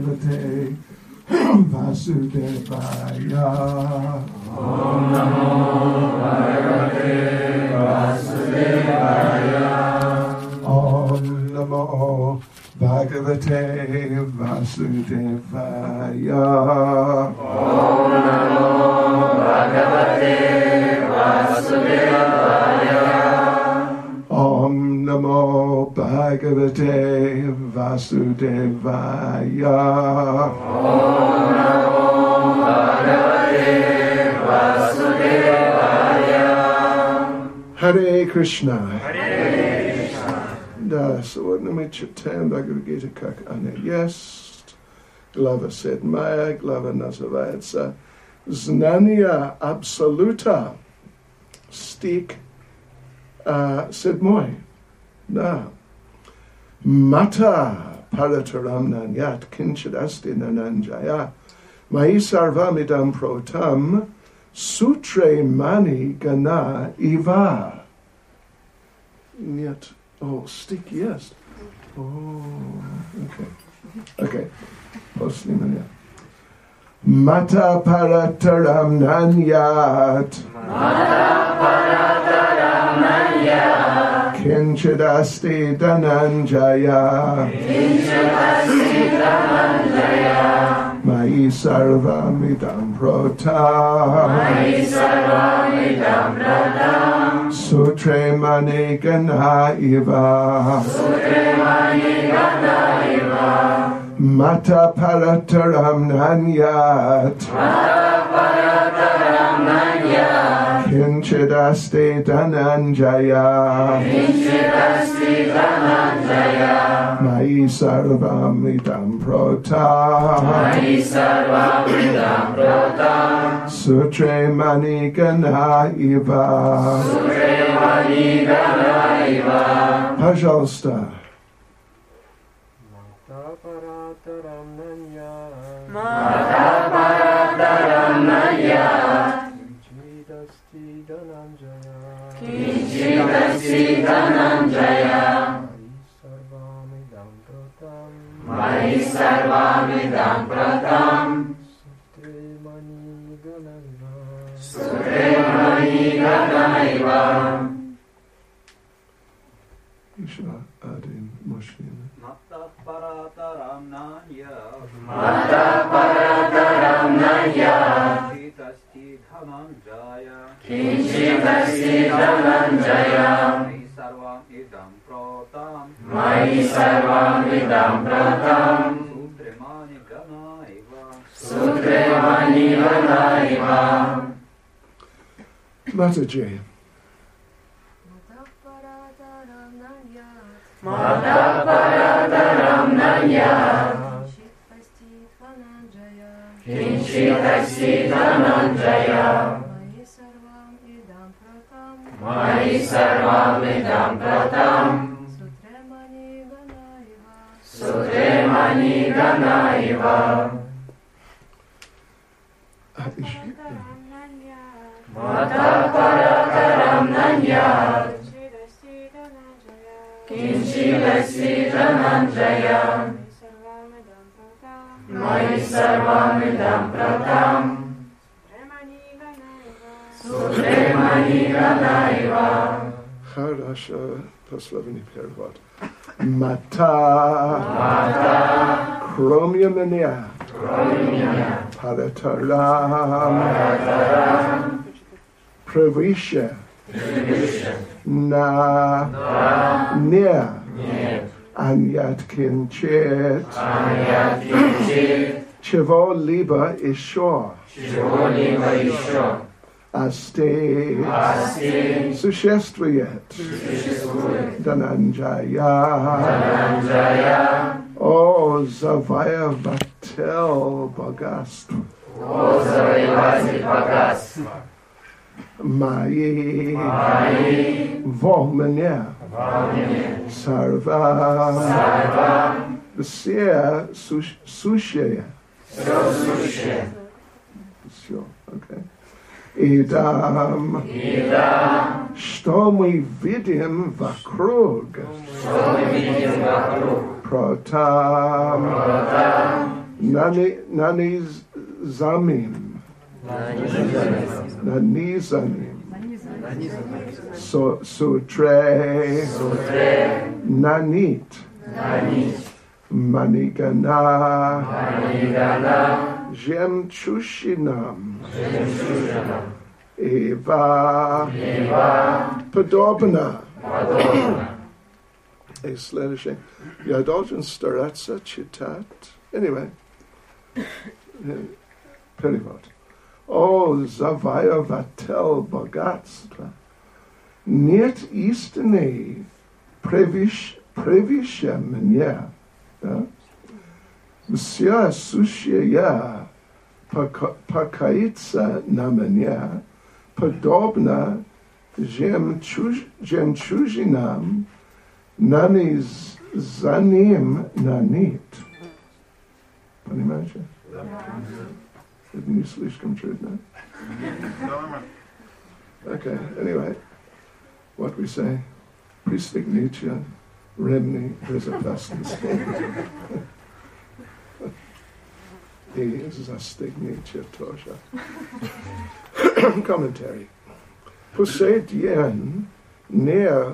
Bhagavate Vasudevaya. Om Namo Bhagavate Vasudevaya. Om Namo Bhagavate Vasudevaya. Om Namo Bhagavate Vasudevaya. Om Namo Bhagavate Vasudevaya. Om Namo Bhagavate Vasudevaya. Hare Krishna. Hare Krishna. Savarnamichatam Bhagavad-gita Kakane. Yes. Glava said Maya, Glava nazывается Znania Absoluta. Стих седьмой. Да. Mata Parataram Nanyat Kinchadasti Nananjaya Mai Sarvamidam Protam Sutre Mani Gana Iva. Yet, oh, stick, yes. Oh, okay. Okay. Poslimania. Mata Parataram Nanyat. Mata Parataram Nanyat. Kinchadasti Dhananjaya. Kinchadasti Dhananjaya. Mai Sarvamidam Protam. Mai Sarvamidam Protam. Sutre Mani Gana Iva. Sutre Mani Gana Iva. Mata Parataram Nanyat. Mata Parataram Nanyat. Kinchadasti Dhananjaya. Kinchadasti Dhananjaya. Mai Sarvamidam Protam. Mai Sarvamidam Protam. Sutre Mani Gana Iva. Sutre Mani Gana Iva. Пожалуйста. Mata Parataram Nanyat. Kinchidasti Dhananjaya. Mai Sarvamidam Protam. Sutre Mani Gana Iva. You should add in Muslim. Mata Parataram Nanyat. Mata Parataram Nanyat. Kinchidasti Dhananjaya. Kinchidasti Dhananjaya. Mai Sarvamidam Protam. Mai Sarvamidam Protam. Sutre Mani Gana Iva. Sutre Mani Gana Iva. Mataji. Mata Parataram Nanyat. Kinchidasti Dhananjaya. Mai Sarvamidam Protam. Sutre Mani Gana Iva. Mata Parataram Nanyat. Kinchidasti Dhananjaya. Mai Sarvamidam Protam. Sutre Mani Gana Iva. Хорошо. Пословный перевод. Мата. Кроме меня. Паратарам. Превыше. На. Не. Анят кинчет. Чего-либо еще. Асти. Существует. Дhananjaya. О, завоеватель богатства. Мои во мне сарва все сущее. Все, окей. Идам, что мы видим вокруг. Протам, Nanizamim. Sutre. Nanit. Manigana. Jem Chushinam. Eva. Podobna. Следующее. Я должен стараться читать. Anyway. Перевод. О, завоеватель богатства, нет истины превыше меня. Да? Вся сущая покоится на меня, подобно жемчужинам, нанизанным на нит. Понимаете? Это не слишком трудно. Okay, anyway, what we say, пристегните ремни безопасности и застегните тоже. Commentary. Посредиен не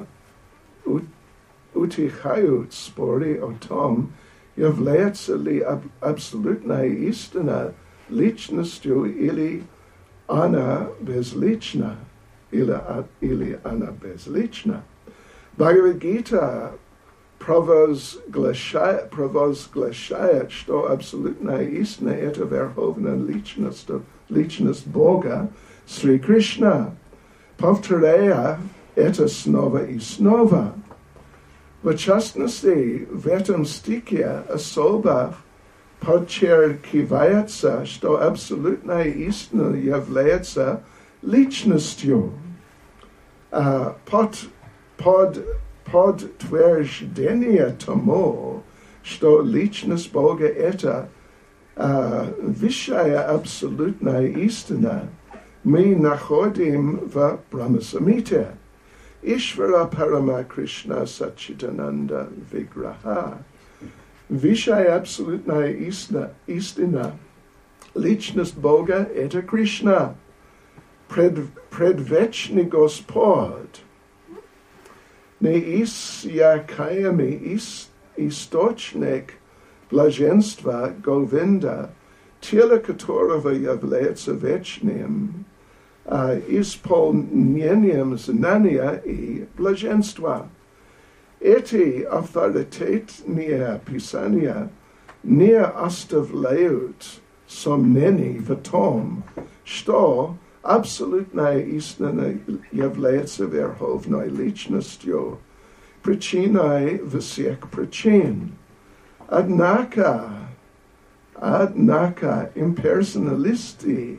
утихают споры о том, является ли абсолютная истина личностью или она безлична, или она безлична. Бхагавад-гита провозглашает, что абсолютная истина — это верховная личность Бога, Шри Кришна, повторяя это снова и снова. В частности, в этом стихе особо подчеркивается, что абсолютная истина является личностью. Подтверждение тому, что личность Бога — это высшая абсолютная истина, мы находим в Брахма-самхите. Ishvara Parama Krishna Satchitananda Vigraha. Высшая абсолютная истина, личность Бога — это Кришна, предвечный Господь, неиссякаемый источник блаженства Говинда, тело которого является вечным, исполнением знания и блаженства. Эти авторитетные писания не оставляют сомнений в том, что абсолютная истина является верховной личностью, причиной всех причин. Однако имперсоналисты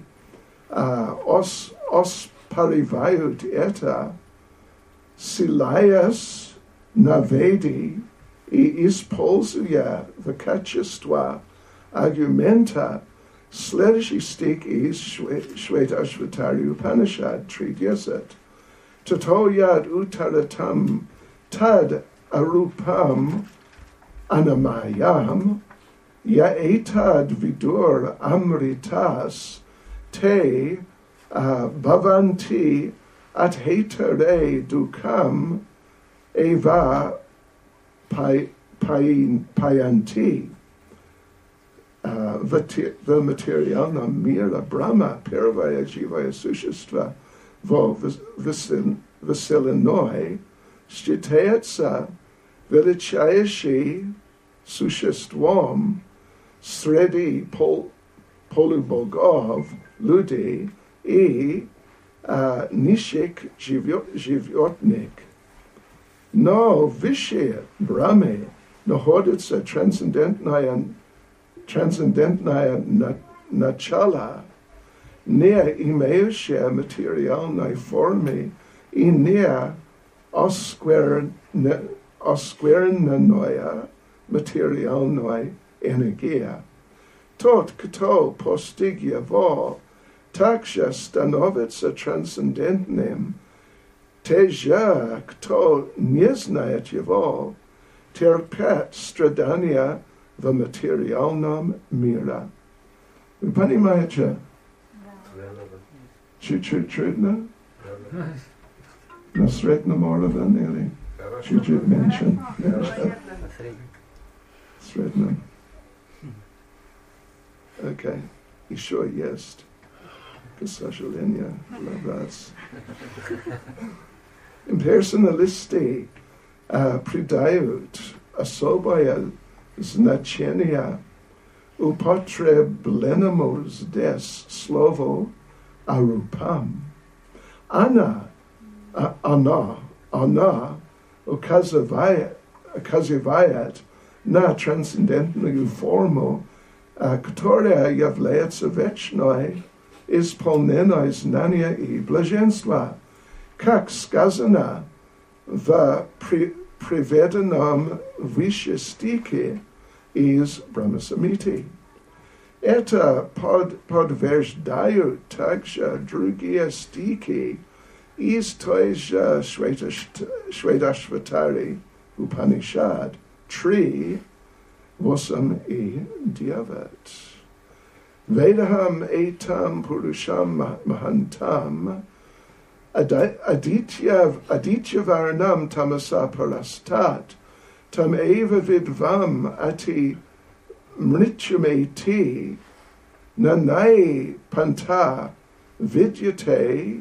оспаривают это, ссылаясь на Веды и используя в качестве аргумента следующий стих из Швета-Ашватари Upanishad 3.10. Tato yad uttaratam tad arupam anamayam yaetad vidur amritas te bhavanti adhetere dukam eva payanti. В материальном мире Брахма, первое живое существо во Вселенной, считается величайшим существом среди полубогов, людей и низших животных. Но выше Брахмы находится трансцендентное начало, не имеющее материальной формы и не оскверненная материальной энергия. Тот, кто постиг его, также становится трансцендентным. Те же, кто не знает его, терпят страдания the materialnam mira. Pani maja. Chutredna? Nasretna Morava nearly. Chutred mention. Sredna. Okay. Еще есть. К сожалению, лабац. Имперсоналисты придают особое значение употребленному здесь слову арупам. Она указывает на трансцендентную форму, которая является вечной, исполненной знания и блаженства, как сказано в приведенном выше стихе из Брахмасамхиты. Это подтверждают также другие стихи из той же Шветашватари Upanishad 3, 8 и 9. Vedaham etam purusham mahantam aditya varnam tamasa parastat tam eva vidvam ati mrityameti nanai panta vidyate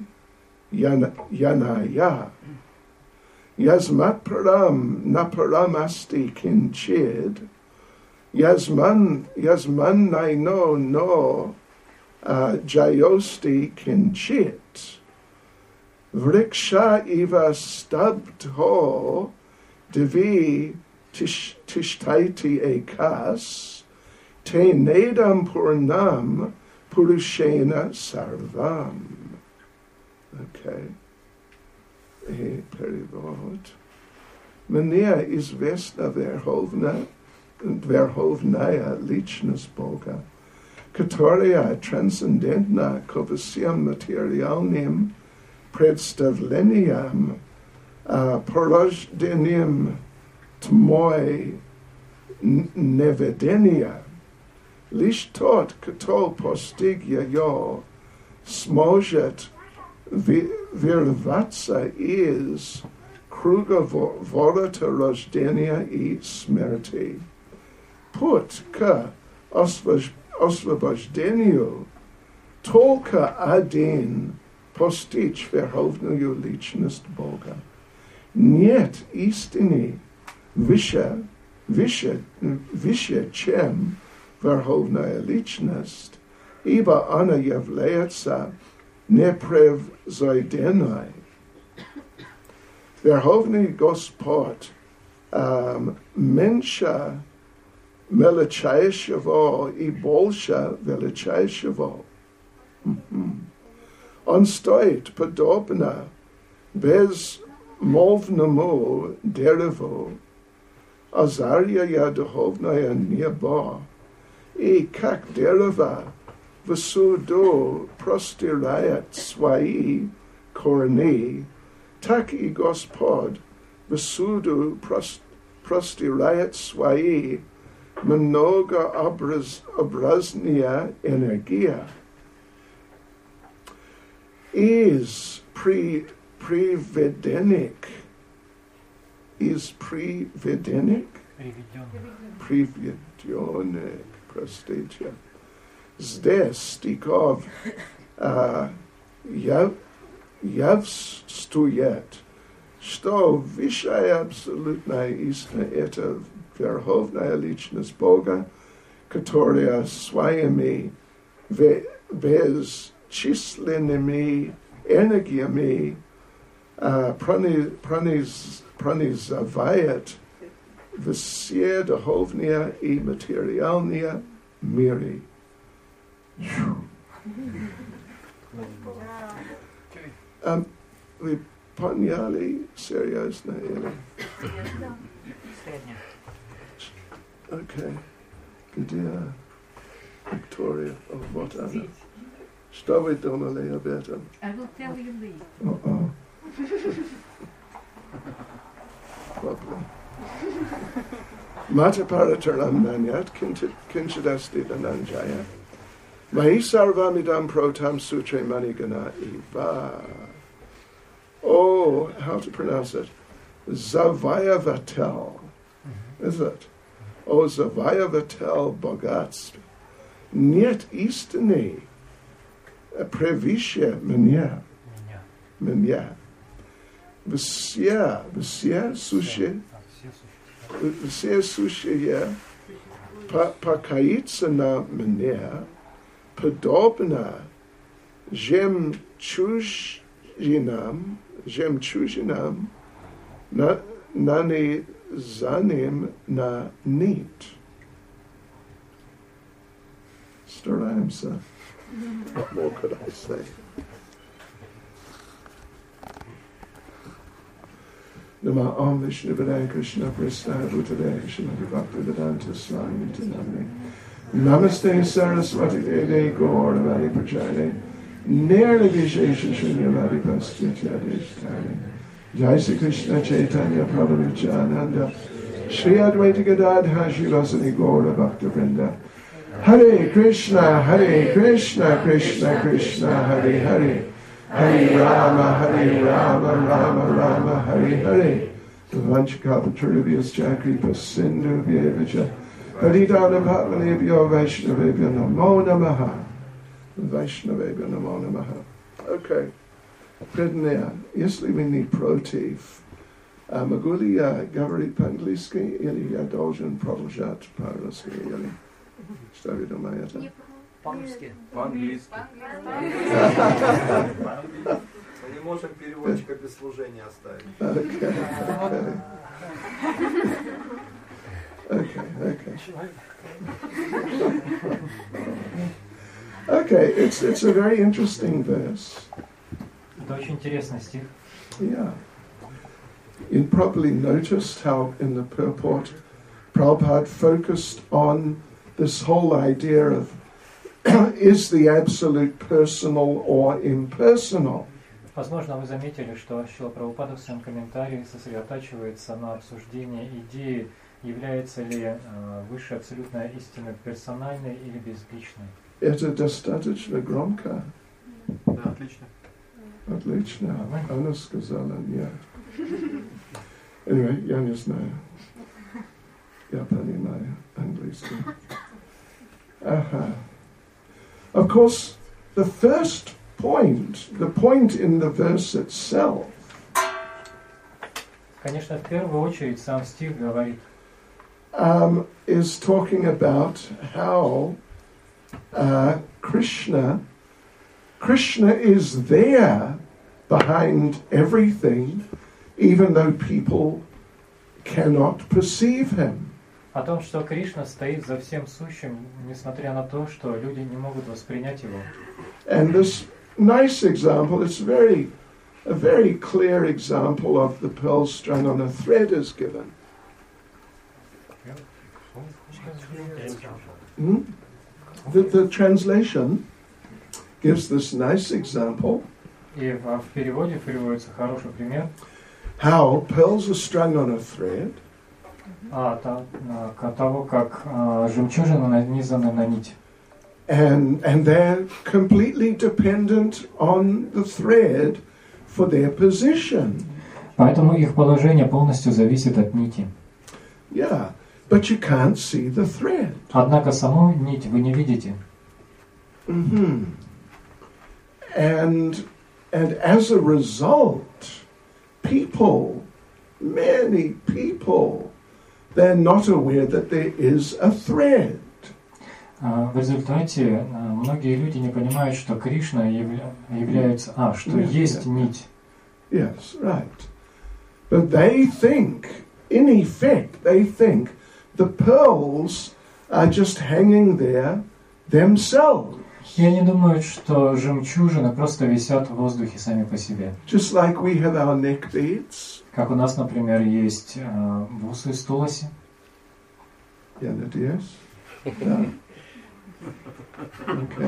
yanaya yasmat param naparam asti kinchid Yasman naino no jayosti kinchit. Vriksha eva stabdho divi tishtaiti ekas te nedam purnam purushena sarvam. Okay. Perivod. Mania is vesna verhovnaya lichnas Boga, которая трансцендентна ко всем материальным представлениям, порождением тьмой неведения. Лишь тот, кто постиг ее, сможет вырваться из круговорота рождения и смерти. Путь к освобождению только один — постичь верховную личность Бога. Нет истины выше, чем верховная личность, ибо она является непревзойденной. Верховный Господь меньше величайшего и больше величайшего. Он стоит подобно безмолвному дереву, озаряя духовное небо, и как дерево всюду простирает свои корни, так и Господь всюду простирает свои многообразная энергия. Is приведенник, простите. Здесь стихов явствует, что высшая абсолютная истина — это верховная личность Бога, которая своими бесчисленными энергиями пронизывает все духовные и материальные миры. Вы поняли серьезно или? Окей. Где Виктория? Вот она. Что вы думали об этом? I will tell you later. Lovely. Mataparataram nanyat kinchadasti dhananjaya. Mahi sarvamidam protam sutre manigana eva. Oh, how to pronounce it? Zavayavatel. Is it? Oh, Zavayavatel bogatstv. Niet istine. Previshe menya. Menya. Vsya sushi. Vsya sushi, yeah. Pakaitsana menya. Podobna. Jem chujinam. Nani zanim na neat. Staramsa. What more could I say? Nama Om Vishnu Padaya Krishna Prasthaya Bhutale Srimati Bhaktivedanta Swami Nityanamani Namaste Saraswati Deve Gauravadi Prachare Nirvishesha Shunyavadi Pastyatyadesh Jai Sri Krishna Chaitanya Prabhu Nityananda Shri Advaita Gadadha Shivasani Gaura Bhakta Vrinda Hare Krishna Krishna Krishna Hare Hare Hare Rama Rama Rama Hare Hare Vanchakapatrubhyas Chakripa Sindhu Vyevacha Paridana Bhavanebhyo Vaishnavebhyo Namo Namaha Vaishnavebhyo Namo Namaha. Okay. Prednaya, jestli mi ní protiv, mogli говорить по-английски или я должен продолжать по-русски, или что вы думаете? По-русски. По-английски. Мы не можем переводчика без служения оставить. Okay, it's a very interesting verse. Это очень интересный стих. Yeah. You probably noticed how in the purport Prabhupada focused on this whole idea of is the absolute personal or impersonal? Возможно, вы заметили, что Шрила Прабхупада в своем комментарии сосредотачивается на обсуждении идеи, является ли высшая абсолютная истина персональной или безличной. Это достаточно громко. Да, отлично. Отлично. Она сказала нет. Anyway, я не знаю. Я понимаю английский. Of course, the first point, the point in the verse itself, конечно, в первую очередь сам стих говорит, is talking about how Krishna is there behind everything, even though people cannot perceive him. О том, что Кришна стоит за всем сущим, несмотря на то, что люди не могут воспринять его. And this nice example, it's a very clear example of the pearl strung on a thread is given. The translation gives this nice example. И в переводе приводится хороший пример. How pearls are strung on a thread. Того, как жемчужина нанизана на нить. And they're completely dependent on the thread for their position. Поэтому их положение полностью зависит от нити. Yeah, but you can't see the thread. Однако саму нить вы не видите. And as a result, many people, they're not aware that there is a thread. В результате многие люди не понимают, что Кришна является, что есть нить. Yes, right. But they think, in effect, the pearls are just hanging there themselves. И они думают, что жемчужины просто висят в воздухе сами по себе. Just like we have our neck beads. Как у нас, например, есть бусы из туласи. Yeah, yes. Yeah. Okay.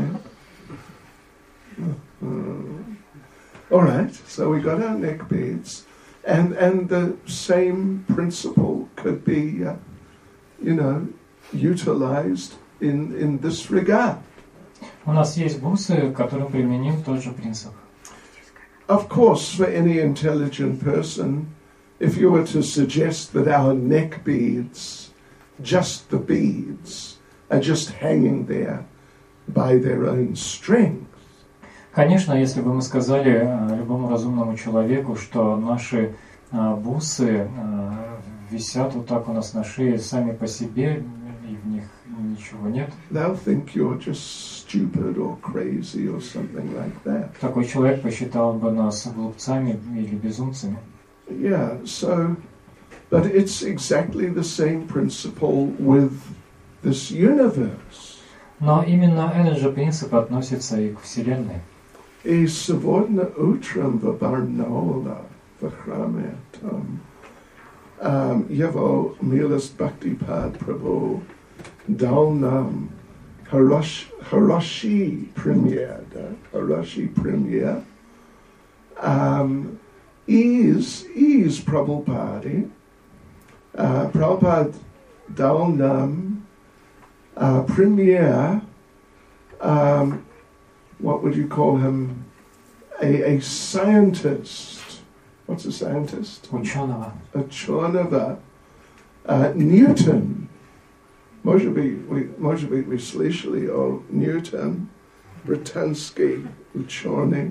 All right. So we got our neck beads, and the same principle could be utilized in this regard. У нас есть бусы, к которым применим тот же принцип. Of course, for any intelligent person, if you were to suggest that our neck beads, just the beads, are just hanging there by their own strength. Конечно, если бы мы сказали любому разумному человеку, что наши бусы висят вот так у нас на шее сами по себе, и в них ничего нет. They'll think you're just stupid or crazy or something like that. Такой человек посчитал бы нас глупцами или безумцами. Yeah, so, but it's exactly the same principle with this universe. Но именно этот же принцип относится и к Вселенной. И сегодня утром в Барнаула, в храме, его милость Бхактипад Прабhu дал нам хороший пример, из Прабхупады. Прабхупад дал нам пример, what would you call him? A scientist. What's a scientist? Ученого. Ученого. Newton. Может быть, вы слышали о Ньютон, британский ученый.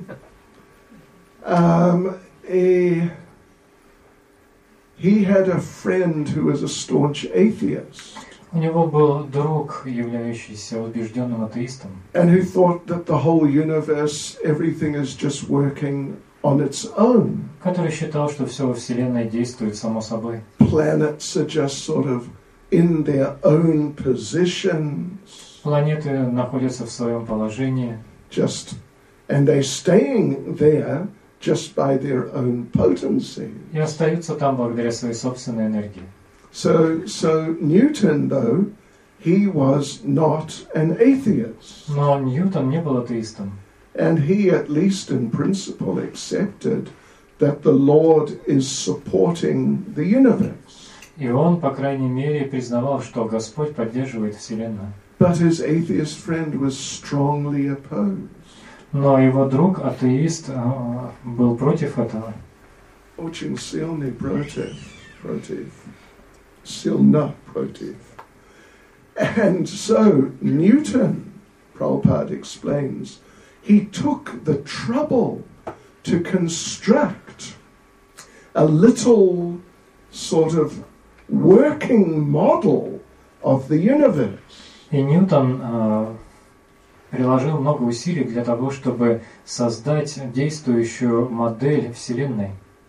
He had a friend who was a staunch atheist. У него был друг, являющийся убежденным атеистом, and who thought that the whole universe, everything is just working on its own. который считал, что все во Вселенной действует само собой. Planets are just sort of in their own positions. Планеты находятся в своем положении. And they're staying there just by their own potency. И остаются там благодаря своей собственной энергии. So Newton, though, he was not an atheist. Но Ньютон не был атеистом. And he, at least in principle, accepted that the Lord is supporting the universe. И он, по крайней мере, признавал, что Господь поддерживает Вселенную. But his atheist friend was strongly opposed. Но его друг, атеист, был против этого. Очень сильный против. Сильно против. And so Newton, Prabhupada explains, he took the trouble to construct a little sort of working model of the universe. И Ньютон приложил много усилий для того, чтобы создать действующую модель Вселенной.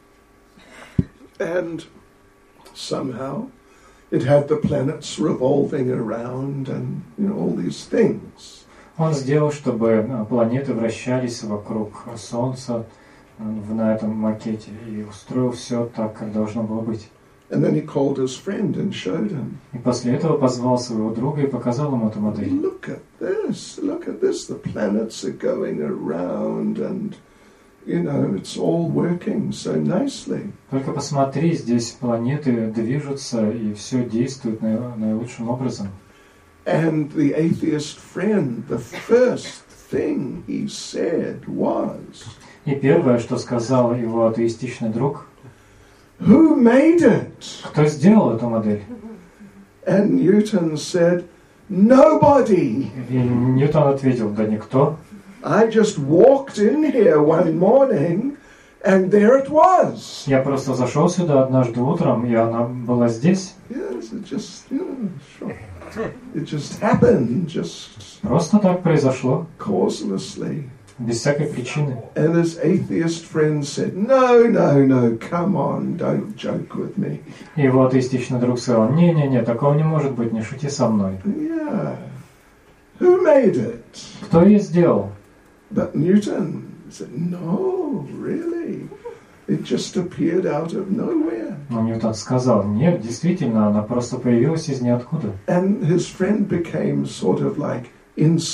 And somehow it had the planets revolving around and all these things. Он сделал, чтобы планеты вращались вокруг Солнца на этом макете и устроил все так, как должно было быть. And then he called his friend and showed him. И после этого позвал своего друга и показал ему эту модель. Look at this. The planets are going around and, it's all working so nicely. Только посмотри, здесь планеты движутся и все действует наилучшим образом. And the atheist friend, the first thing he said was, И первое, что сказал его атеистичный друг, who made it? Кто сделал эту модель? And Newton said, nobody. И Ньютон ответил, да никто. I just walked in here one morning and there it was. Я просто зашел сюда однажды утром, и она была здесь. Yes, it just, sure. It just happened, Просто так произошло. Causelessly. Без всякой причины. And his atheist friend said, no, come on, don't joke with me. И его атеистичный друг сказал, не, такого не может быть, не шути со мной. Yeah. Who made it? Кто ее сделал? But Newton said, no, really? It just appeared out of nowhere. Но Ньютон сказал, нет, действительно, она просто появилась из ниоткуда. And his friend became sort of like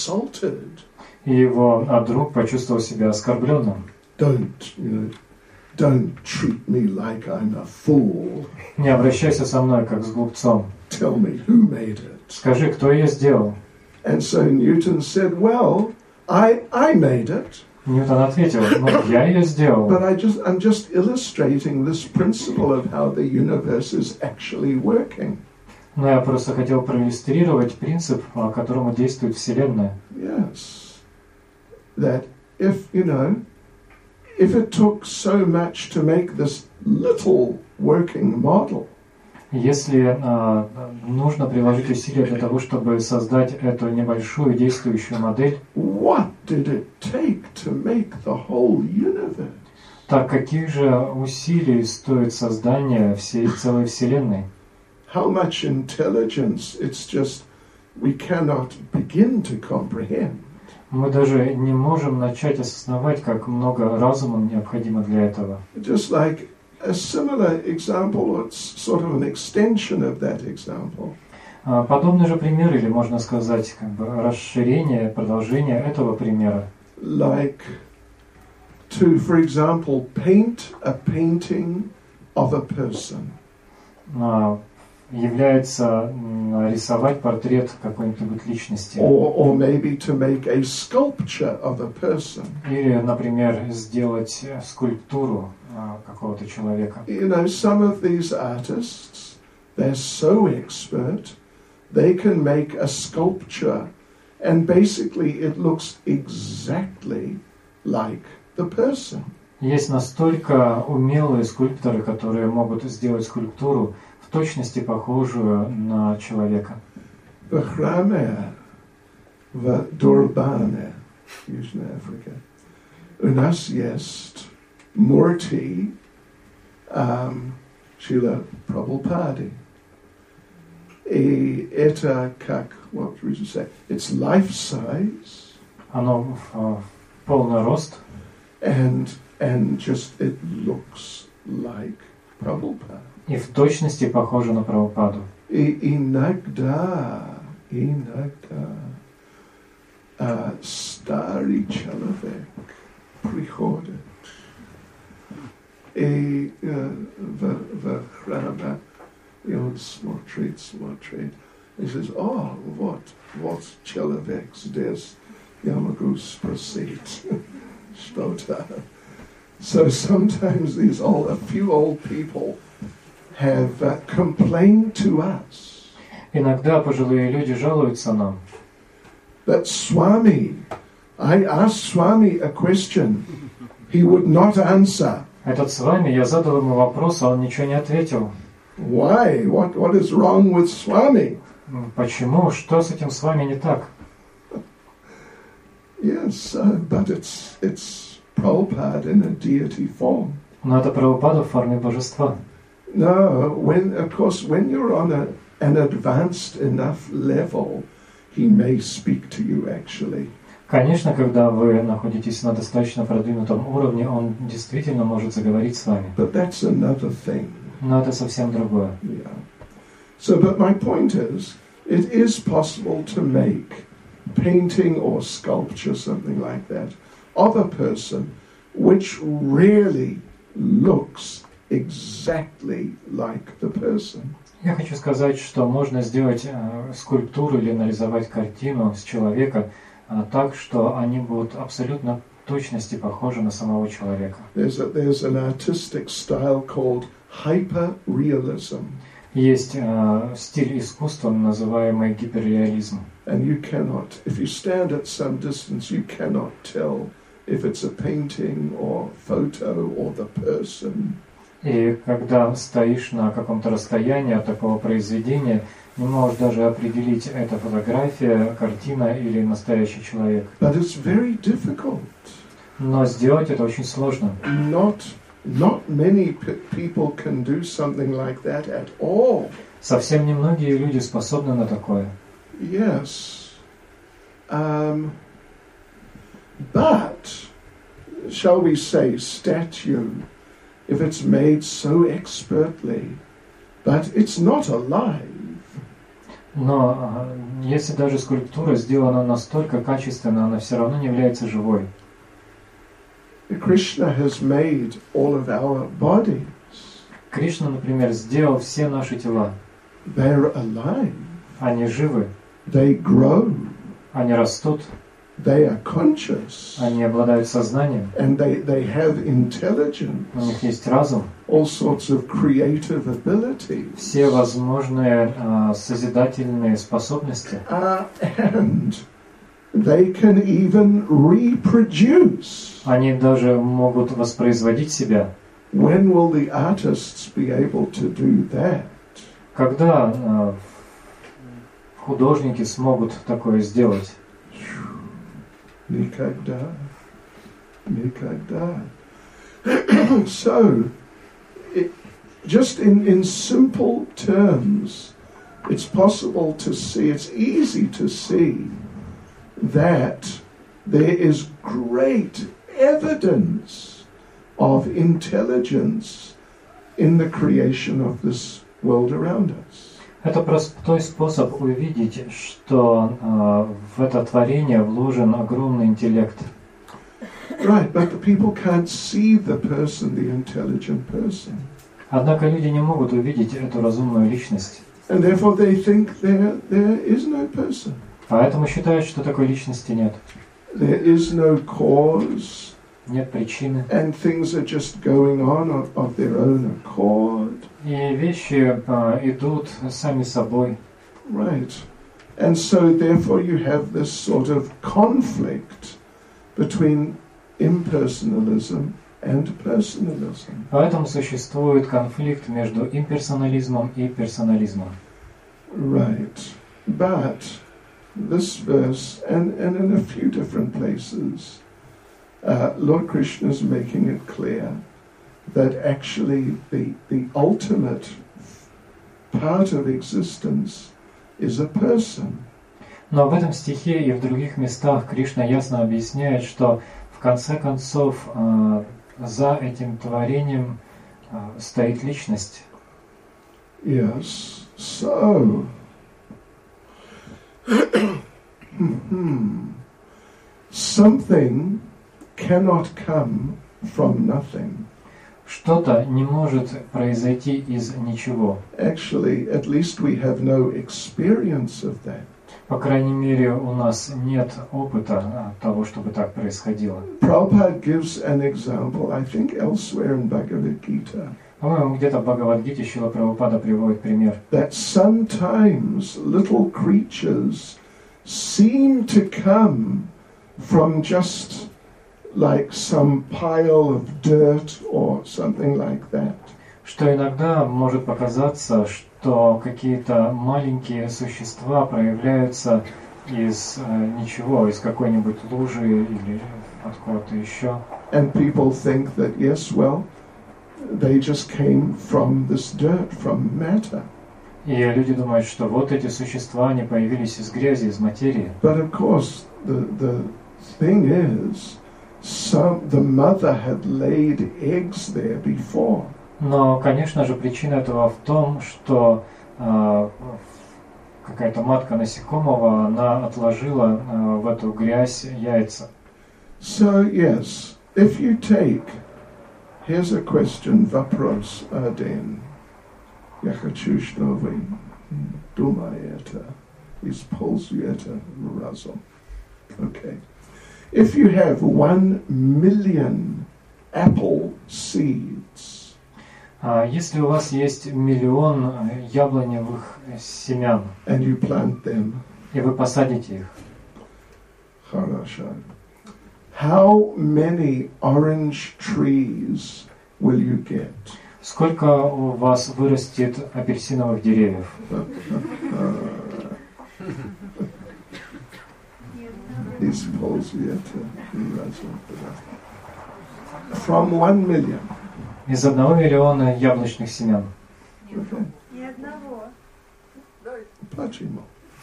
insulted. И его друг почувствовал себя оскорбленным. Don't don't treat me like I'm a fool. Не обращайся со мной, как с глупцом. Tell me who made it. Скажи, кто ее сделал? And so Newton said, well, I made it, Ньютон ответил, ну, я ее сделал. but I'm just illustrating this principle of how the universe is actually working. Но я просто хотел проиллюстрировать принцип, по которому действует Вселенная. Yes. That if it took so much to make this little working model, Если нужно приложить усилия для того, чтобы создать эту небольшую действующую модель, what did it take to make the whole universe? так каких же усилий стоит создание всей целой Вселенной? How much intelligence it's just we cannot begin to comprehend. Мы даже не можем начать осознавать, как много разума необходимо для этого. Just like a similar example, or it's sort of an extension of that example. Подобный же пример, или можно сказать, как бы расширение, продолжение этого примера. Like to, for example, paint a painting of a person. Является рисовать портрет какой-нибудь личности. Or maybe to make a sculpture of a person. Или, например, сделать скульптуру какого-то человека. Some of these artists, they're so expert, they can make a sculpture and basically it looks exactly like the person. Есть настолько умелые скульпторы, которые могут сделать скульптуру в точности похожую на человека. В храме в Дурбане, Южная Африка, у нас есть мурти Шрила Прабхупады. И это как, what would you say? It's life size. Оно в полный рост. And just it looks like Prabhupada. И в точности похоже на Прабхупаду. И иногда старый человек приходит и в храме, и он смотрит, и says, вот человек здесь, я могу спросить что-то. So sometimes a few old people have complained to us. Иногда пожилые люди жалуются нам. That Swami, I asked Swami a question, he would not answer. Этот с вами, я задал ему вопрос, а он ничего не ответил. Why? What is wrong with Swami? Почему? Что с этим с вами не так? Yes, but it's Prabhupada in a deity form. Но это Прабхупада в форме божества. No, when you're on an advanced enough level, he may speak to you actually. Конечно, когда вы находитесь на достаточно продвинутом уровне, он действительно может заговорить с вами. But that's another thing. Но это совсем другое. Yeah. So, but my point is, it is possible to make painting or sculpture, something like that, of a person which really looks exactly like the person. Я хочу сказать, что можно сделать скульптуру или нарисовать картину с человека так, что они будут абсолютно в точности похожи на самого человека. There's an artistic style called hyperrealism. Есть стиль искусства, называемый гиперреализм. And you cannot, if you stand at some distance, you cannot tell if it's a painting or photo or the person. И когда стоишь на каком-то расстоянии от такого произведения, не можешь даже определить, это фотография, картина или настоящий человек. But it's very difficult. Но сделать это очень сложно. Not many people can do something like that at all. Совсем немногие люди способны на такое. Yes. But, shall we say, statue, if it's made so expertly, but it's not alive. Но если даже скульптура сделана настолько качественно, она все равно не является живой. Krishna has made all of our bodies. Кришна, например, сделал все наши тела. They're alive. Они живы, They grow. они растут, They are conscious. они обладают сознанием, And they have intelligence. у них есть разум, All sorts of creative abilities. все возможные созидательные способности. And they can even reproduce. Они даже могут воспроизводить себя. When will the artists be able to do that? Когда художники смогут такое сделать? Никогда. So, just in simple terms, it's possible to see, it's easy to see that there is great evidence of intelligence in the creation of this world around us. Это простой способ увидеть, что в это творение вложен огромный интеллект. Right, but the people can't see the person, the intelligent person. Однако люди не могут увидеть эту разумную личность. And therefore they think there is no person. Поэтому считают, что такой личности нет. There is no cause. Нет причины. And things are just going on of their own accord. И вещи идут сами собой. Right. And so therefore you have this sort of conflict between impersonalism and personalism. Поэтому существует конфликт между имперсонализмом и персонализмом. Right. But this verse, and in a few different places, Lord Krishna is making it clear that actually the ultimate part of existence is a person. Но в этом стихе и в других местах Кришна ясно объясняет, что в конце концов за этим творением стоит личность. Yes. So something cannot come from nothing. Что-то не может произойти из ничего. Actually, at least we have no experience of that. По крайней мере, у нас нет опыта того, чтобы так происходило. Prabhupada gives an example, I think elsewhere in Bhagavad Gita, По-моему, где-то в Бхагавад-гите Шрила Прабхупада приводит пример, that sometimes little creatures seem to come from just like some pile of dirt or something like that. что иногда может показаться, что какие-то маленькие существа проявляются из ничего, из какой-нибудь лужи или откуда-то еще. And people think that, yes, well, they just came from this dirt, from matter. И люди думают, что вот эти существа, они появились из грязи, из материи. But of course, the thing is, the mother had laid eggs there before. Но, конечно же, причина этого в том, что какая-то матка насекомого, она отложила в эту грязь яйца. So, yes, if you take, here's a question, вопрос один. Я хочу, что вы думаете, используете разум. Okay. If you have 1 million apple seeds, если у вас есть 1 миллион яблоневых семян, and you plant them, и вы посадите их, хорошо, how many orange trees will you get? сколько у вас вырастет апельсиновых деревьев? From 1 million. Из 1 миллиона яблочных семян. Okay. Ни одного. Почему?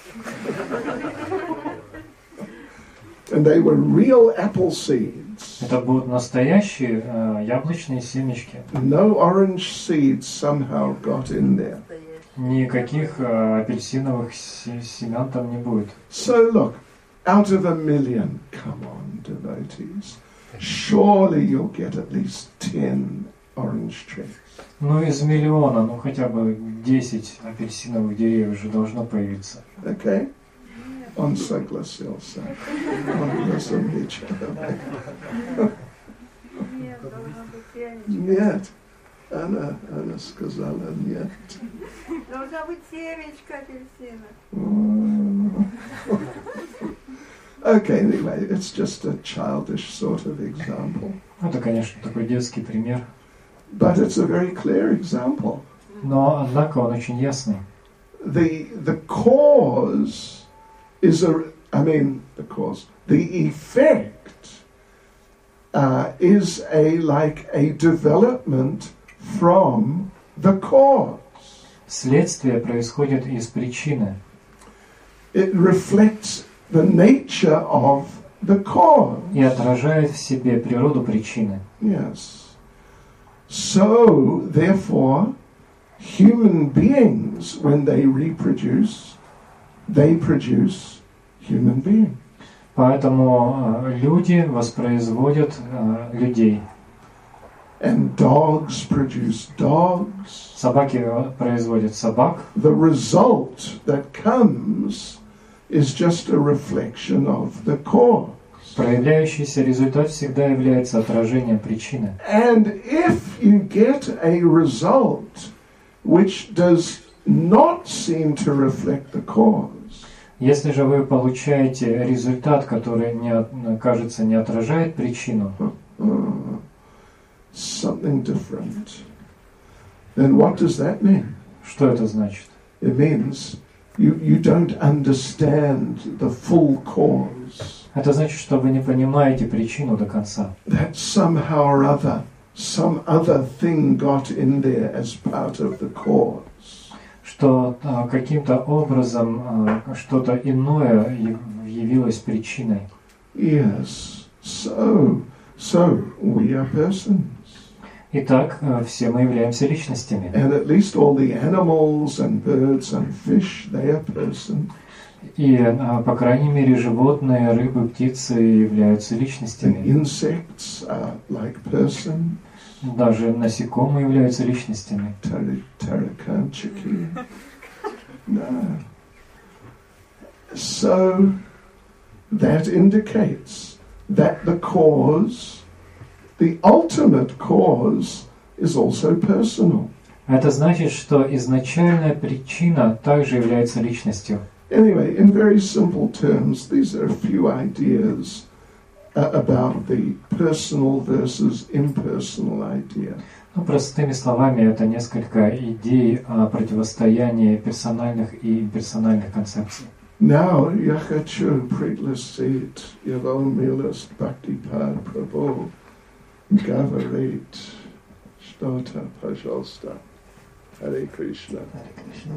And they were real apple seeds. Это будут настоящие яблочные семечки. No orange seeds somehow got in there. Никаких апельсиновых семян там не будет. So look, out of 1 million, come on, devotees. surely you'll get at least 10 orange trees. Ну, из миллиона, ну, хотя бы 10 апельсиновых деревьев же должно появиться. Okay? Он согласился. Он разумничал. Нет, должна быть семечка. Нет. Она сказала нет. Должна быть семечка апельсина. Okay, anyway, it's just a childish sort of example. Это, конечно, такой детский пример. But it's a very clear example. Но, однако, он очень ясный. The cause is the effect is like a development from the cause. Следствие происходит из причины. It reflects the nature of the cause. И отражает в себе природу причины. Yes. So, therefore, human beings, when they reproduce, they produce human beings. Поэтому люди воспроизводят людей. And dogs produce dogs. Собаки производят собак. The result that comes is just a reflection of the cause. Проявляющийся результат всегда является отражением причины. And if you get a result which does not seem to reflect the cause, Если же вы получаете результат, который, кажется, не отражает причину, something different, then what does that mean? что это значит? It means you don't understand the full cause. Это значит, что вы не понимаете причину до конца. That somehow or other, some other thing got in there as part of the cause. Что каким-то образом что-то иное явилось причиной. Yes, so we are persons. Итак, все мы являемся личностями. And at least all the animals and birds and fish, they are persons. И, по крайней мере, животные, рыбы, птицы являются The личностями. insects are like persons. Даже насекомые являются личностями. Tarakanchiki. No. So that indicates that the cause, the ultimate cause, is also personal. Это значит, что изначальная причина также является личностью. Anyway, in very simple terms, these are a few ideas about the personal versus impersonal idea. Ну, простыми словами, это несколько идей о противостоянии персональных и имперсональных концепций. Now, я хочу пригласить его милость Бхактипад Прабhu говорить что-то, пожалуйста. Харе Кришна. Харе Кришна.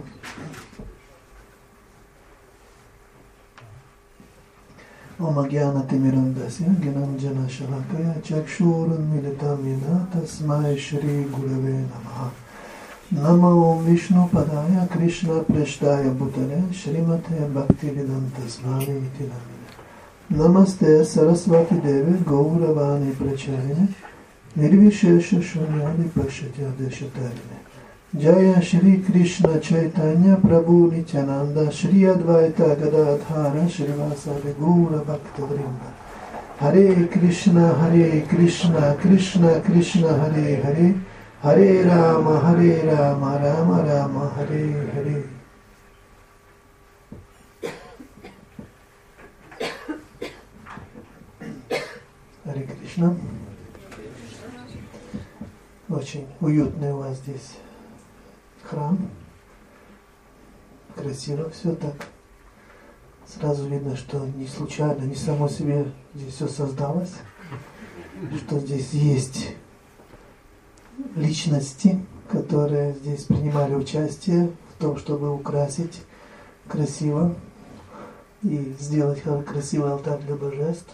Om Agyanatimirandasya Gyananjana Shalakaya Chakshurunmilitam Yena Tasmai Shri Gurave Namaha. Namo Om Vishnu Padaya Krishna Preshtaya Bhutale Shrimate Bhaktivedanta Swami Iti Namine. Namaste Saraswati Devi Gauravani Pracharine Nirvishesha Shunyadi Pashatya Deshatarine. Jaya Shri Krishna Chaitanya Prabhu Nityananda Shri Advaita Gadadhara Shrivasadi Gaura Bhakta Vrinda. Hare Krishna, Krishna Krishna Hare Hare, Hare Rama, Rama Rama, Hare Hare. Hare Krishna. Очень уютный у вас здесь храм. Красиво все так. Сразу видно, что не случайно, не само себе здесь все создалось, что здесь есть личности, которые здесь принимали участие в том, чтобы украсить красиво и сделать красивый алтарь для божеств.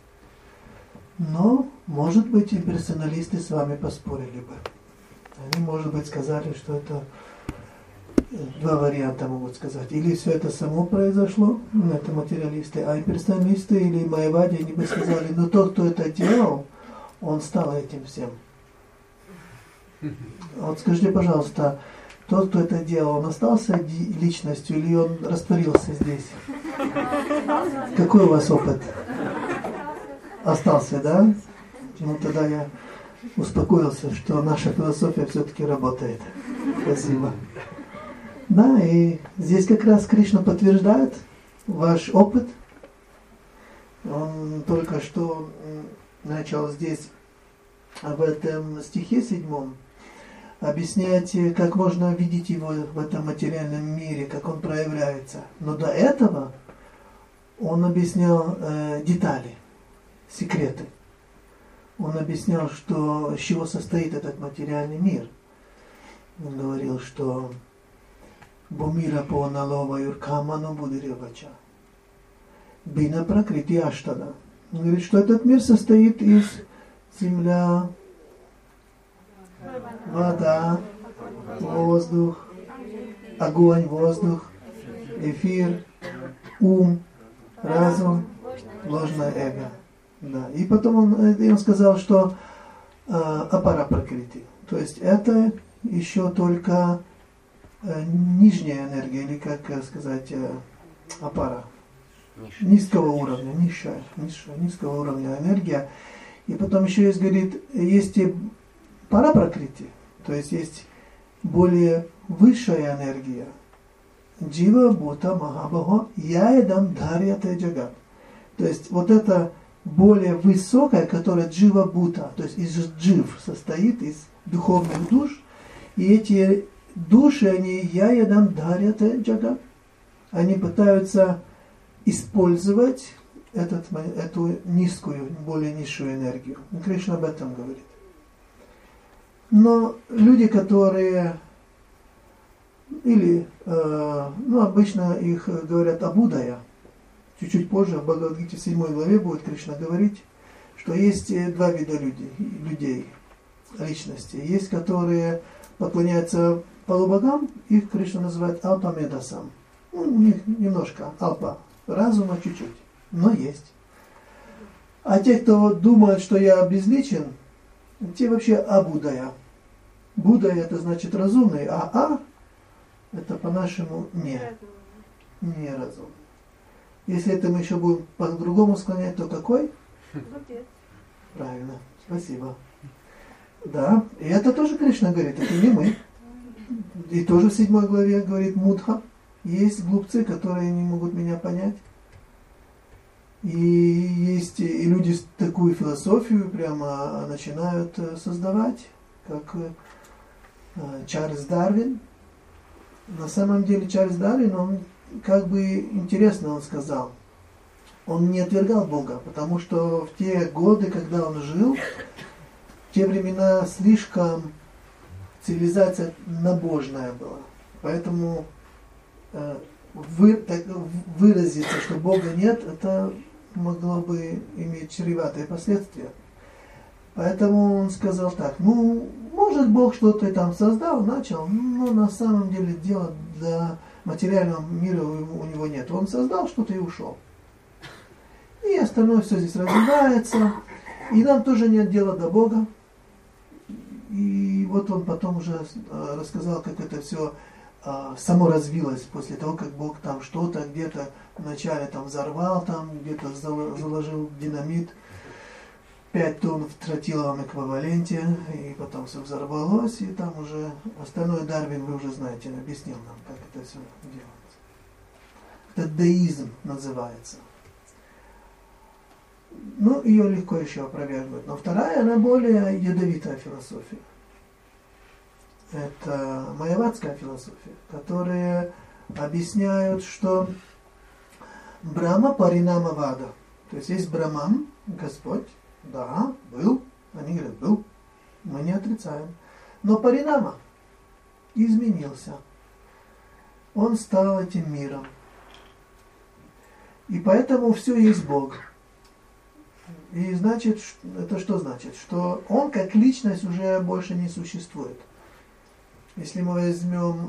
Но, может быть, и персоналисты с вами поспорили бы. Они, может быть, сказали, что это два варианта могут сказать. Или все это само произошло, это материалисты, а имперсоналисты или майявади, они бы сказали, ну тот, кто это делал, он стал этим всем. Вот скажите, пожалуйста, тот, кто это делал, он остался личностью или он растворился здесь? Какой у вас опыт? Остался, да? Ну тогда я успокоился, что наша философия все-таки работает. Спасибо. Да, и здесь как раз Кришна подтверждает ваш опыт. Он только что начал здесь, в этом стихе 7, объяснять, как можно видеть его в этом материальном мире, как он проявляется. Но до этого он объяснял детали, секреты. Он объяснял, что, из чего состоит этот материальный мир. Он говорил, что «Бумира по налова юркаману будиревача». Бина пракрити аштада. Он говорит, что этот мир состоит из земля, вода, воздух, огонь, воздух, эфир, ум, разум, ложное эго. Да. И потом он сказал, что апара пракрити. То есть это еще только нижняя энергия, или как сказать, апара. Низкого уровня, низкого уровня энергия. И потом еще есть, говорит, есть и парапракрити, то есть есть более высшая энергия. Джива бута махабхо яедам дхарьяте джагат. То есть вот это более высокая, которая джива бута, то есть из джив состоит, из духовных душ. И эти души, они яедам дхарьяте джагат. Они пытаются использовать эту низкую, более низшую энергию. И Кришна об этом говорит. Но люди, которые, или, обычно их говорят абудая, чуть-чуть позже в Бхагавад-гите в 7 главе будет Кришна говорить, что есть два вида людей, личностей. Есть, которые поклоняются полубогам, их Кришна называет алпамедасам. У них немножко алпа, разума чуть-чуть, но есть. А те, кто думает, что я обезличен, те вообще абудая. Будда это значит разумный, а это по-нашему неразумный. Если это мы еще будем по-другому склонять, то какой? Правильно, спасибо. Да, и это тоже Кришна говорит, это не мы. И тоже в 7 главе говорит Мудха. Есть глупцы, которые не могут меня понять. И есть и люди такую философию прямо начинают создавать, как Чарльз Дарвин. На самом деле Чарльз Дарвин, он как бы интересно он сказал. Он не отвергал Бога, потому что в те годы, когда он жил, в те времена слишком цивилизация набожная была. Поэтому выразиться, что Бога нет, это могло бы иметь чреватые последствия. Поэтому он сказал так, может Бог что-то там создал, начал, но на самом деле дела для материального мира у него нет. Он создал что-то и ушел. И остальное все здесь развивается, и нам тоже нет дела до Бога. И вот он потом уже рассказал, как это все само развилось после того, как Бог там что-то где-то вначале там взорвал, там где-то заложил динамит, 5 тонн в тротиловом эквиваленте, и потом все взорвалось, и там уже остальное Дарвин, вы уже знаете, объяснил нам, как это все делается. Это деизм называется. Ее легко еще опровергнуть. Но вторая, она более ядовитая философия. Это майявадская философия, которые объясняют, что Брахма паринама вада. То есть есть Браман, Господь, да, был. Они говорят, был. Мы не отрицаем. Но паринама изменился. Он стал этим миром. И поэтому все есть Бог. И значит, это что значит? Что он как личность уже больше не существует. Если мы возьмем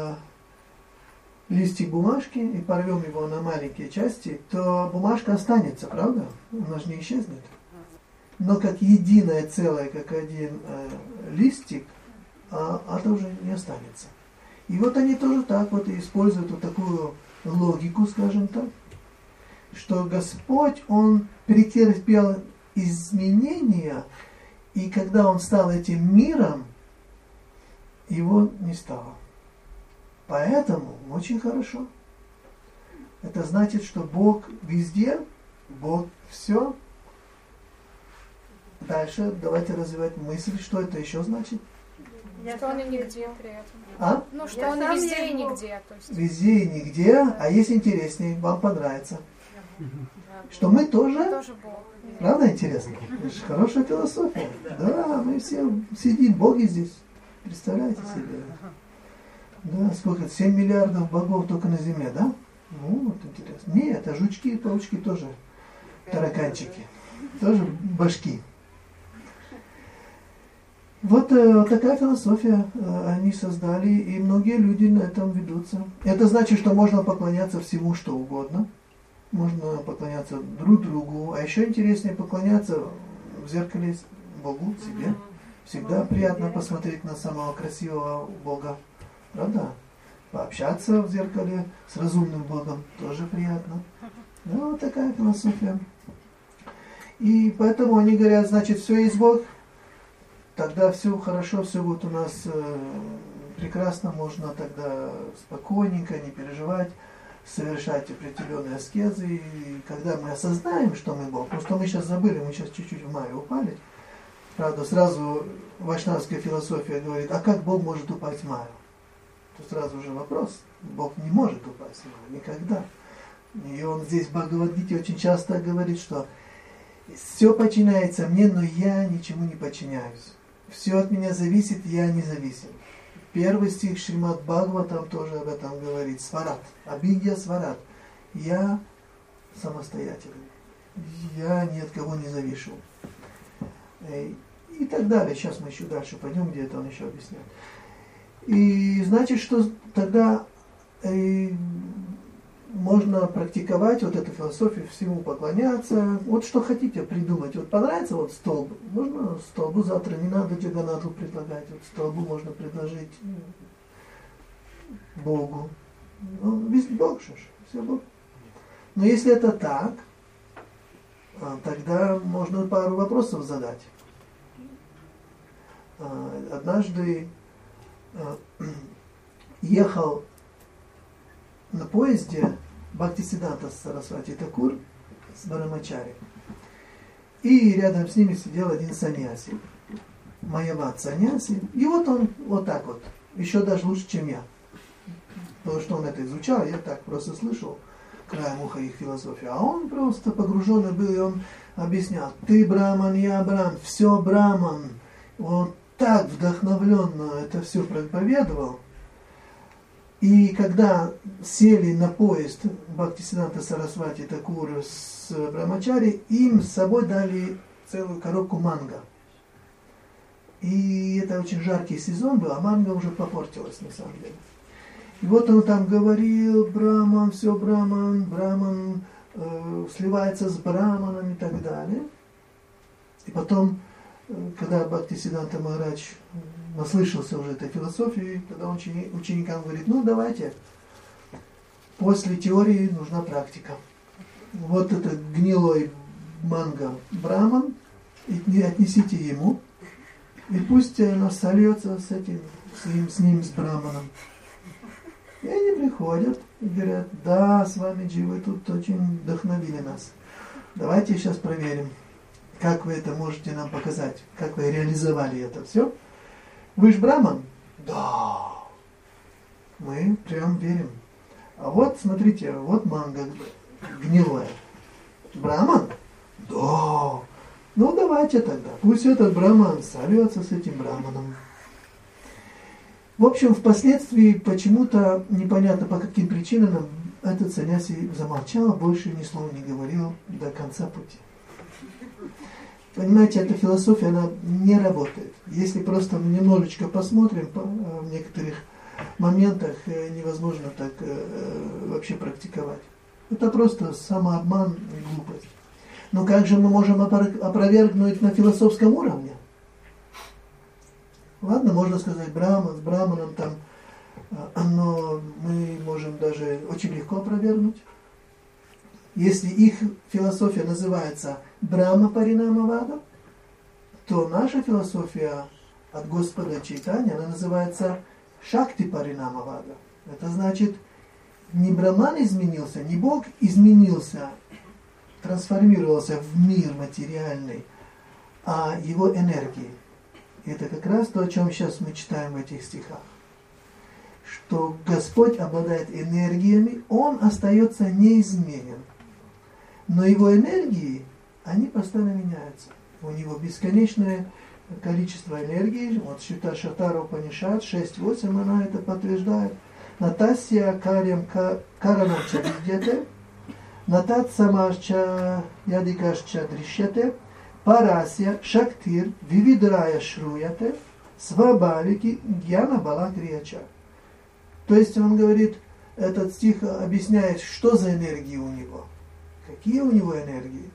листик бумажки и порвем его на маленькие части, то бумажка останется, правда? Она же не исчезнет. но как единое целое, как один листик, это уже не останется. И вот они тоже так вот используют вот такую логику, скажем так, что Господь, Он претерпел изменения, и когда Он стал этим миром, Его не стало. Поэтому очень хорошо. Это значит, что Бог везде, Бог все. Дальше давайте развивать мысль, что это еще значит. Что он и нигде при этом. А? Ну, что он везде и нигде. То есть. Везде и нигде, а есть интереснее, вам понравится. Что мы тоже Бог. Правда интересно? Это же хорошая философия. Да, мы все сидим, боги здесь. Представляете себе? Да, сколько? 7 миллиардов богов только на земле, да? Ну, вот интересно. Нет, это жучки и паучки тоже. Тараканчики. Тоже башки. Вот такая философия они создали, и многие люди на этом ведутся. Это значит, что можно поклоняться всему, что угодно. Можно поклоняться друг другу, а еще интереснее поклоняться в зеркале Богу, себе. Всегда приятно посмотреть на самого красивого Бога, правда? Пообщаться в зеркале с разумным Богом тоже приятно. Ну, вот такая философия. И поэтому они говорят, значит, все есть Бог, тогда все хорошо, все будет у нас прекрасно, можно тогда спокойненько, не переживать, совершать определенные аскезы. И когда мы осознаем, что мы Бог, потому что мы сейчас забыли, мы сейчас чуть-чуть в мае упали. Правда, сразу вайшнавская философия говорит, а как Бог может упасть в маю? То сразу же вопрос, Бог не может упасть в маю, никогда. И он здесь в Бхагавад-гите очень часто говорит, что все подчиняется мне, но я ничему не подчиняюсь. Все от меня зависит, я независим. Первый стих Шримад Бхагаватам тоже об этом говорит. Сварат. Абхидья сварат. Я самостоятельный. Я ни от кого не завишу. И так далее. Сейчас мы еще дальше пойдем, где это он еще объясняет. И значит, что тогда можно практиковать вот эту философию, всему поклоняться. Вот что хотите придумать. Вот понравится вот столб, можно столбу завтра, не надо Джаганатху предлагать. Вот столбу можно предложить Богу. Ну, весь Бог же, все Бог. Но если это так, тогда можно пару вопросов задать. Однажды ехал на поезде Бхактисиддханта Сарасвати Такур с Брамачари. И рядом с ними сидел один саньяси. Майяват саньяси. И вот он вот так вот. Еще даже лучше, чем я. Потому что он это изучал, я так просто слышал краем уха их философию. А он просто погруженный был, и он объяснял. Ты браман, я браман, все браман. Он так вдохновленно это все проповедовал. И когда сели на поезд Бхактисиддханта Сарасвати Такур с Брамачари, им с собой дали целую коробку манго. И это очень жаркий сезон был, а манго уже попортилась на самом деле. И вот он там говорил, Браман, все Браман, Браман сливается с Браманом и так далее. И потом, когда Бхактисиддханта Махарадж наслышался уже этой философии, тогда он ученикам говорит, ну давайте, после теории нужна практика. Вот этот гнилой манго Браман, и отнесите ему, и пусть она сольется с этим, с ним, с Браманом. И они приходят и говорят, да, с вами вы тут очень вдохновили нас. Давайте сейчас проверим, как вы это можете нам показать, как вы реализовали это все. Вы же Браман? Да. Мы прям верим. А вот, смотрите, вот манго гнилое. Браман? Да. Ну, давайте тогда. Пусть этот Браман сольется с этим Браманом. В общем, впоследствии почему-то, непонятно по каким причинам, этот саньяси замолчал, больше ни слова не говорил до конца пути. Понимаете, эта философия, она не работает. Если просто немножечко посмотрим, в некоторых моментах невозможно так вообще практиковать. Это просто самообман и глупость. Но как же мы можем опровергнуть на философском уровне? Ладно, можно сказать Брахма, с Брахманом там, но мы можем даже очень легко опровергнуть. Если их философия называется Брахма Паринамавада, то наша философия от Господа Чайтанья, она называется Шакти Паринамавада. Это значит, не Брахман изменился, не Бог изменился, трансформировался в мир материальный, а его энергии. И это как раз то, о чем сейчас мы читаем в этих стихах. Что Господь обладает энергиями, Он остается неизменен. Но его энергии, они постоянно меняются. У него бесконечное количество энергии. Вот Шита Шатара Упанишад 6.8, она это подтверждает. Натасья карям каранамча видьяте, натат самашча ядикашча дрищате, парасья шактир вивидрая шруяте, свабавики гьяна бала крияча. То есть он говорит, этот стих объясняет, что за энергии у него. Какие у него энергии?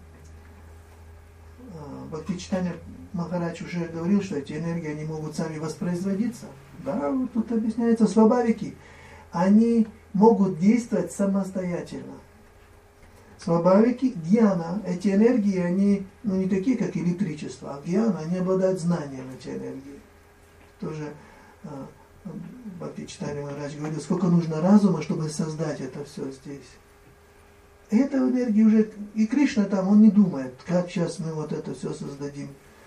Бхактичитанья Махарадж уже говорил, что эти энергии, они могут сами воспроизводиться. Да, вот тут объясняется, свабавики. Они могут действовать самостоятельно. Свабавики, гьяна, эти энергии, они не такие, как электричество, а гьяна, они обладают знанием, эти энергии. Тоже Бхактичитанья Махарадж говорил, сколько нужно разума, чтобы создать это все здесь. Эта энергия уже, и Кришна там, он не думает, как сейчас мы вот это все создадим.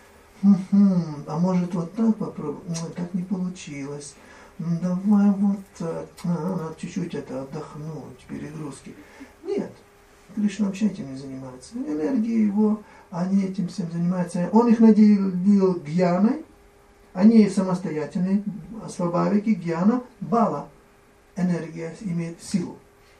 А может вот так попробуем? Так не получилось. Давай вот так. Надо чуть-чуть это отдохнуть, перегрузки. Нет, Кришна вообще этим не занимается. Энергии его, они этим всем занимаются. Он их наделил гьяной, они самостоятельные, свабавики, гьяна, бала. Энергия имеет силу.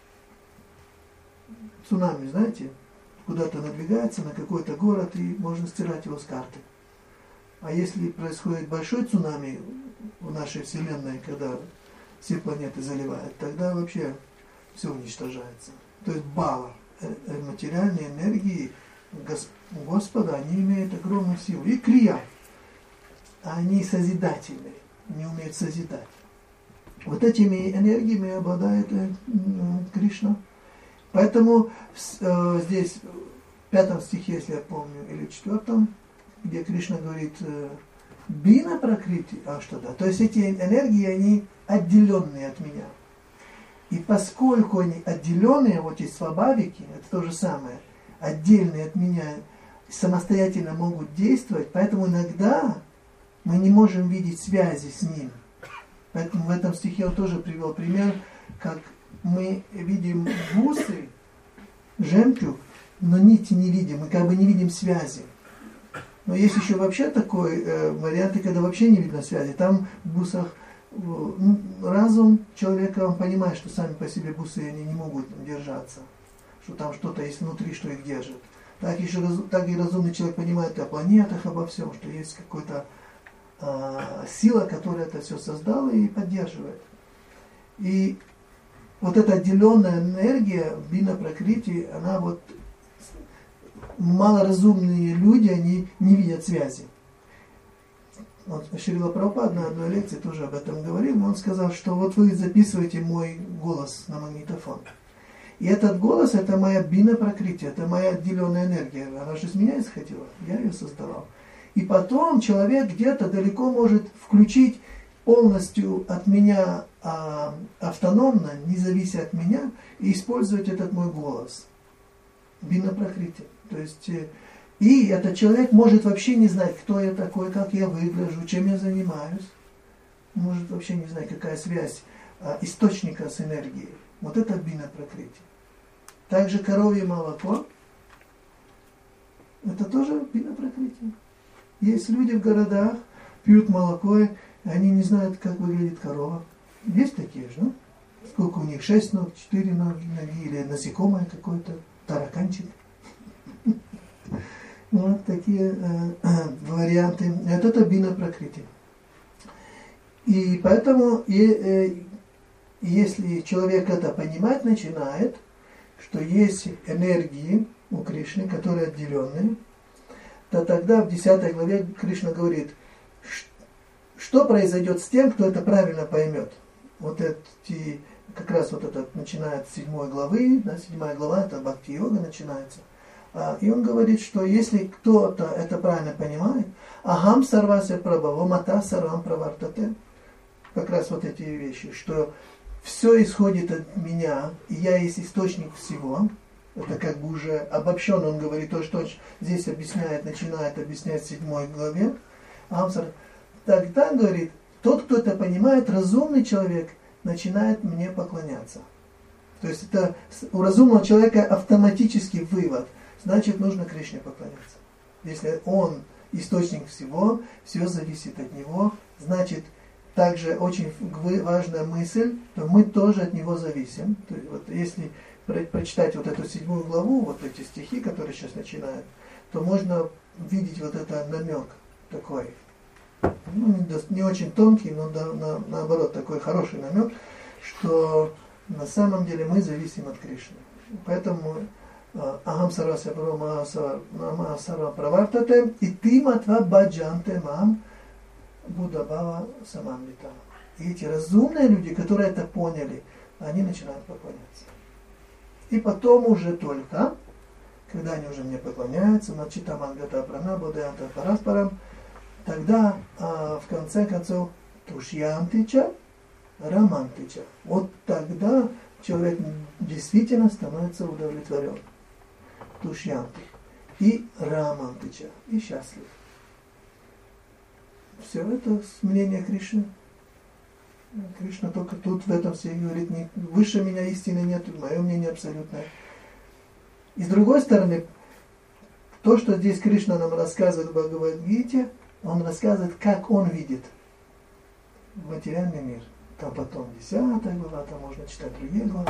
Цунами, знаете, куда-то надвигается на какой-то город, и можно стирать его с карты. А если происходит большой цунами в нашей Вселенной, когда все планеты заливают, тогда вообще все уничтожается. То есть бала, материальные энергии Господа, они имеют огромную силу. И крия, они созидательные, не умеют созидать. Вот этими энергиями обладает Кришна. Поэтому здесь в 5 стихе, если я помню, или 4, где Кришна говорит «бина пракрити аштада», то есть эти энергии, они отделенные от меня. И поскольку они отделенные, вот эти свабавики, это то же самое, отдельные от меня, самостоятельно могут действовать, поэтому иногда мы не можем видеть связи с ним. Поэтому в этом стихе он тоже привел пример, как мы видим бусы, жемчуг, но нити не видим, мы как бы не видим связи. Но есть еще вообще такой вариант, когда вообще не видно связи. Там в бусах разум человека, он понимает, что сами по себе бусы они не могут держаться, что там что-то есть внутри, что их держит. Так и разумный человек понимает о планетах, обо всем, что есть какая-то сила, которая это все создала и поддерживает. И вот эта отделенная энергия бина пракрити, она вот малоразумные люди, они не видят связи. Вот Шрила Прабхупада на одной лекции тоже об этом говорил. Он сказал, что вот вы записываете мой голос на магнитофон. И этот голос, это моя бина пракрити, это моя отделенная энергия. Она же из меня исходила, я ее создавал. И потом человек где-то далеко может включить полностью от меня автономно, не завися от меня, и использовать этот мой голос. Бина пракрити. То есть, и этот человек может вообще не знать, кто я такой, как я выгляжу, чем я занимаюсь. Может вообще не знать, какая связь источника с энергией. Вот это бина пракрити. Также коровье молоко, это тоже бина пракрити. Есть люди в городах, пьют молоко, и они не знают, как выглядит корова. Есть такие же, ну? Сколько у них? 6 ног, 4 ноги, или насекомое какое-то, тараканчик. Вот такие варианты. Это бина пракрити. И поэтому, если человек это понимать начинает, что есть энергии, у Кришны, которые отделенные, то тогда в 10 главе Кришна говорит, что произойдет с тем, кто это правильно поймет. Вот эти, как раз вот это начинает с 7 главы, да, 7 глава, это Бхакти-йога начинается. И он говорит, что если кто-то это правильно понимает, ахам сарвася прабхава мата сарвам правартате, как раз вот эти вещи, что все исходит от меня, и я есть источник всего. Это как бы уже обобщенно он говорит то, что он здесь объясняет, начинает объяснять в 7 главе. Тогда, говорит, тот, кто это понимает, разумный человек, начинает мне поклоняться. То есть это у разумного человека автоматический вывод. Значит, нужно Кришне поклоняться. Если он источник всего, все зависит от него, значит, также очень важная мысль, то мы тоже от него зависим. То есть, вот, если прочитать вот эту 7 главу, вот эти стихи, которые сейчас начинают, то можно видеть вот это намек такой. Ну, не очень тонкий, но наоборот такой хороший намек, что на самом деле мы зависим от Кришны. Поэтому Ахам сарвася прабхава сарва правартате и ты матва баджанте мам будабава самамрита. И эти разумные люди, которые это поняли, они начинают поклоняться. И потом уже только, когда они уже мне поклоняются, начита мангата прана бодеянта параспарам, тогда в конце концов тушьянтича, рамантича. Вот тогда человек действительно становится удовлетворен. Тушьянти. И рамантича. И счастлив. Все это мнение Кришны. Кришна только тут в этом все говорит, выше меня истины нет, мое мнение абсолютное. И с другой стороны, то, что здесь Кришна нам рассказывает в Бхагавад-гите, он рассказывает, как он видит материальный мир. Там потом 10 глава, там можно читать другие главы.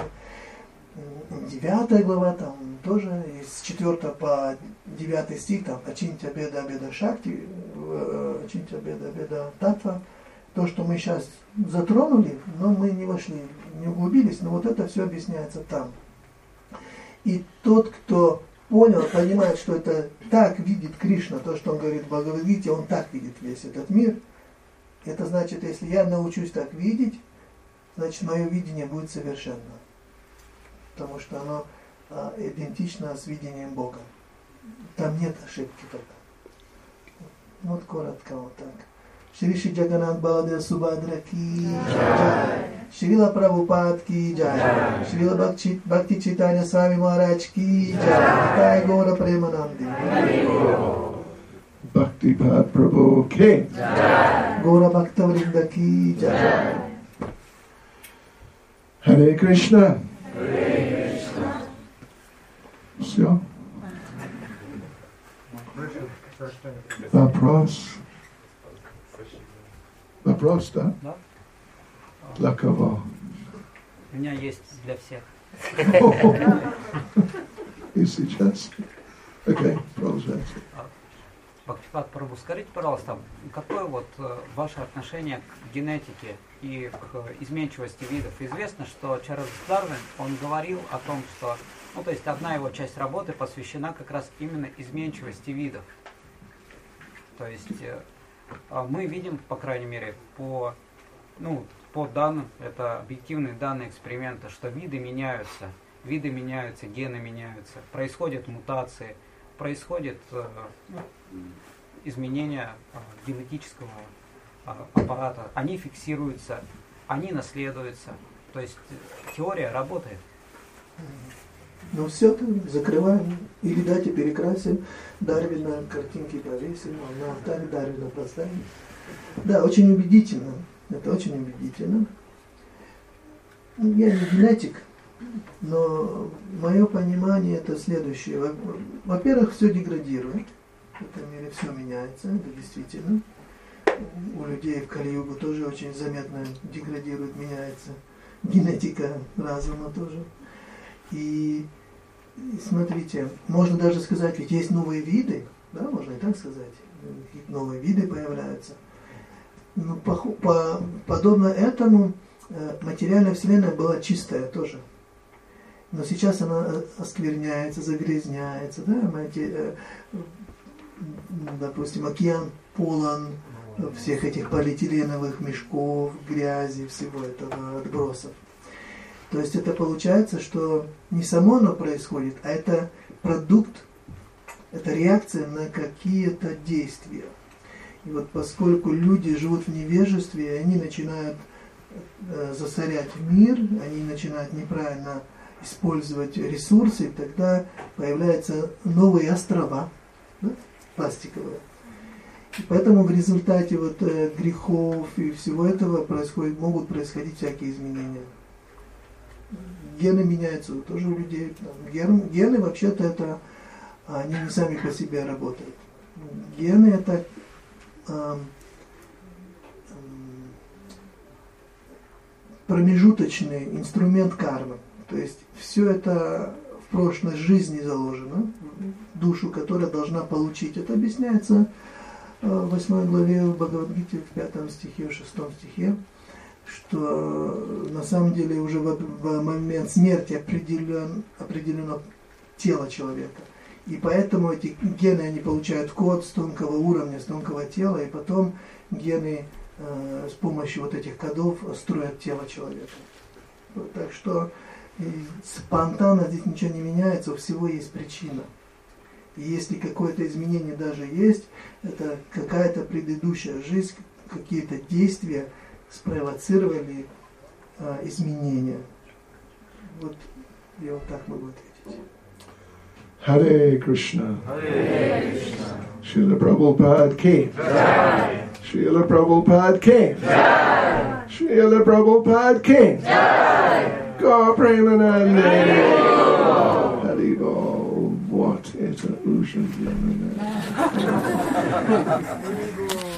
9 глава, там тоже с 4 по 9 стих, там Ачинтя беда беда шакти, Ачинтя беда беда татва. То, что мы сейчас затронули, но мы не вошли, не углубились, но вот это все объясняется там. И тот, кто понял, понимает, что это так видит Кришна, то, что он говорит в Бхагавад-гите, он так видит весь этот мир. Это значит, если я научусь так видеть, значит, мое видение будет совершенно. Потому что оно идентично с видением Бога. Там нет ошибки только. Вот коротко вот так. Шри Шри Джаганнат Баладев Субхадра ки джай. Шрила Прабхупад ки джай. Шрила Бхакти Чайтанья Свами Махарадж ки джай. Тай Гора Премананди. Bhakti Pad Prabhu Ki. Gora Bhaktavrinda ki jai. Hare Krishna. Все. Вопрос. Вопрос, да? Да. Для кого? У меня есть для всех. И сейчас? Окей, продолжайте. Бхактипад Прабху, скажите, пожалуйста, какое вот ваше отношение к генетике и к изменчивости видов? Известно, что Чарльз Дарвин, он говорил о том, что, ну, то есть одна его часть работы посвящена как раз именно изменчивости видов. То есть мы видим, по крайней мере, по данным, это объективные данные эксперимента, что виды меняются, гены меняются, происходят мутации, происходит изменение генетического аппарата, они фиксируются, они наследуются, то есть теория работает. Ну все, закрываем, или дайте перекрасим, Дарвина картинки повесим, на алтаре Дарвина поставим. Да, очень убедительно, это очень убедительно. Я не генетик, но мое понимание это следующее. Во-первых, все деградирует, в этом мире все меняется, это действительно. У людей в Кали-югу тоже очень заметно деградирует, меняется. Генетика разума тоже. И смотрите, можно даже сказать, ведь есть новые виды, да, можно и так сказать, новые виды появляются. Но подобно этому материальная вселенная была чистая тоже. Но сейчас она оскверняется, загрязняется, да, допустим, океан полон всех этих полиэтиленовых мешков, грязи, всего этого, отбросов. То есть это получается, что не само оно происходит, а это продукт, это реакция на какие-то действия. И вот поскольку люди живут в невежестве, они начинают засорять мир, они начинают неправильно использовать ресурсы, тогда появляются новые острова, да, пластиковые. И поэтому в результате вот грехов и всего этого могут происходить всякие изменения. Гены меняются тоже у людей. Гены вообще-то это, они не сами по себе работают. Гены это промежуточный инструмент кармы. То есть все это в прошлой жизни заложено, душу, которая должна получить. Это объясняется в 8 главе Бхагавад-гите, в 5 стихе, в 6 стихе, что на самом деле уже в момент смерти определено тело человека. И поэтому эти гены, они получают код с тонкого уровня, с тонкого тела, и потом гены с помощью вот этих кодов строят тело человека. Вот, так что спонтанно здесь ничего не меняется, у всего есть причина. И если какое-то изменение даже есть, это какая-то предыдущая жизнь, какие-то действия спровоцировали изменения. Вот я вот так могу ответить. Hare Krishna. Hare Krishna. Srila Prabhupada ki. Jai. Srila Prabhupada ki. Jai. Srila Prabhupada ki. Jai. Gaur Premanande. Haribol. What is a ocean?